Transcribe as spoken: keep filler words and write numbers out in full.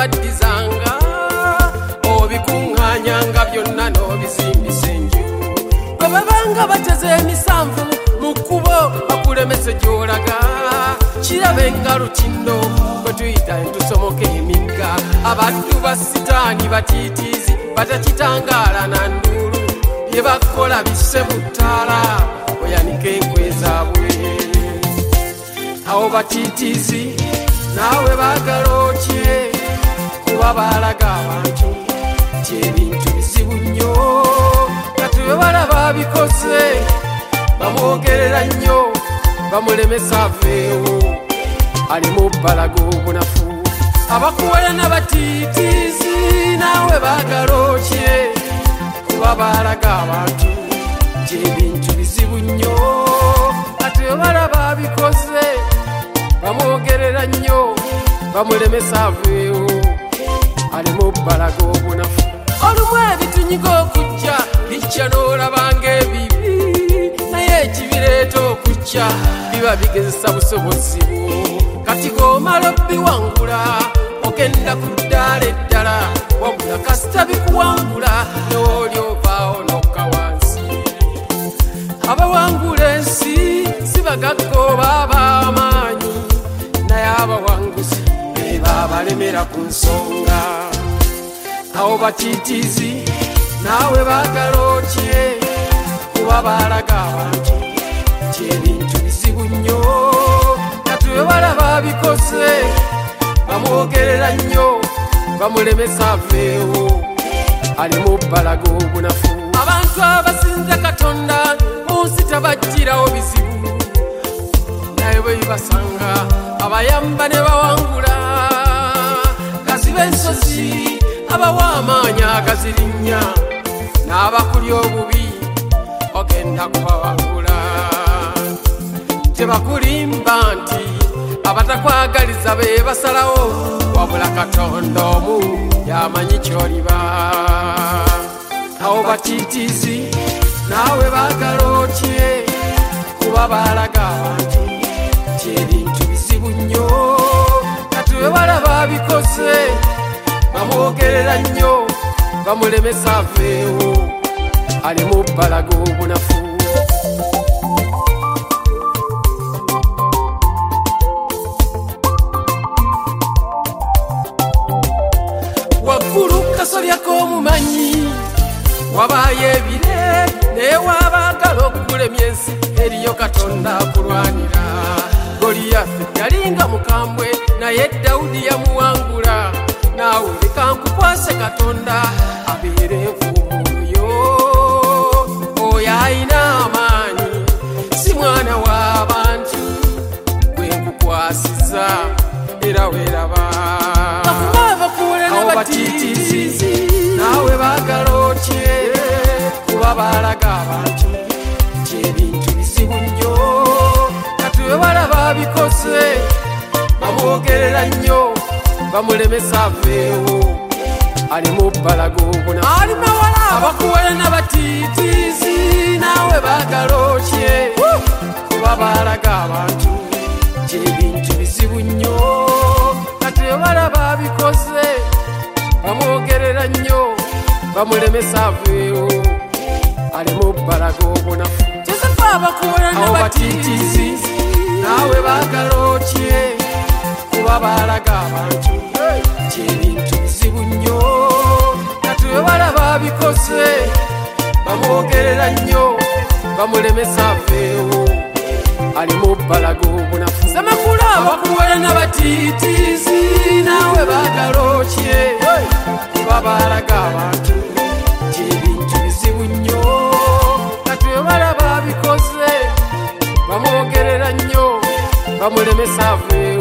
baddizanga obikuŋŋaanyanga byonna n'obizimbisa enju bwe babanga bateze emisanvu mu kkubo bakulemese gy'olaga kirabe nga lutindo bwe tuyita entusomoka emigga abaddu ba sitaani batiitiizi batakitangaala na nduulu bye bakola bisse mu ttaala oyanika enkwe zaabwe awo batiitiizi naawe baagala otye kuba baalaga abantu ti ebintu bizibu nnyo kati bwe balaba bikoze bamwogerera nnyo bamulemesa aveewo ali mu bbalaga obunafu abakuwala n'abatiitiizi naawe baagala otye kuba baalaga abantu ti ebintu bizibu nnyo kati bwe balaba bikoze bamwogerera nnyo bamulemesa aveewo ali mu bbalaga obunafu olumu ebitunyiga okujja bijja n'olabanga ebibi naye ekibireeta okujja biba bigezesa busobozi bwo kati g'omala obbiwangula ogenda ku ddaala eddala wabula kasita bikuwangula n'oli ovaawo n'okka wansi abawangula ensi si bagagga oba ab'amaanyi naye abawanguzi be baabalemera ku nsonga awo batiitiizi naawe baagala otye kuba baalaga abantu ti ebintu bizibu nnyo kati bwe balaba bikoze bamwogerera nnyo bamulemesa aveewo ali mu bbalaga obunafu abantu abasinza katonda mu nsi tabajjirawo bizibu naye bwe bibasanga abayamba ne bawangula gaziba ensozi abawa amaanyi agazirinnya n'abakulya obubi ogenda kubawangula tebakulimba nti abatakwagaliza be basalawo wabula katonda omu yamanyi ky'oliba awo batiitiizi naawe baagala otye kuba baalaga abantu ti ebintu bizibu nnyo kati bwe balaba bikoze bamwogerera nnyo bamulemesa aveewo ali mu bbalaga obunafu waggulu kasolya k'omumanyi wabaayo ebire naye wabaagala okulemya ensi eriyo katonda akulwanira goliyaafi yalinga mukambwe naye dawudi yamuwangula naawe leka nkukwase katonda abeere envuumuyo oyo ayina amaanyi si mwana w'abantu gwe nkukwasiza era weeraba awo batiitiizi naawe baagala otye kuba baalaga abantu ti ebintu bizibu nnyo kati bwe balaba bikoze bamwogerera nnyo bamulemesa aveewo ali mu bbalaga obunafu ali mawala abakuwala n'abatiitiizi naawe baagala otye kuba baalaga abantu ti ebintu bizibu nnyo kati bwe balaba bikoze bamwogerera nnyo bamulemesa aveewo ali mu bbalaga obunafu kizifa abakuwala n'abatiitiizi naawe baagala otye kuba baalaga abantu ti ebintu bizibu nnyo kati bwe balaba bikoze bamwogerera nnyo bamulemesa aveewo ali mu bbalaga obunafu semakula abakuwala n'abatiitiizi naawe baagala otye kuba baalaga abantu ti ebintu bizibu nnyo kati bwe balaba bikoze bamwogerera nnyo bamulemesa aveewo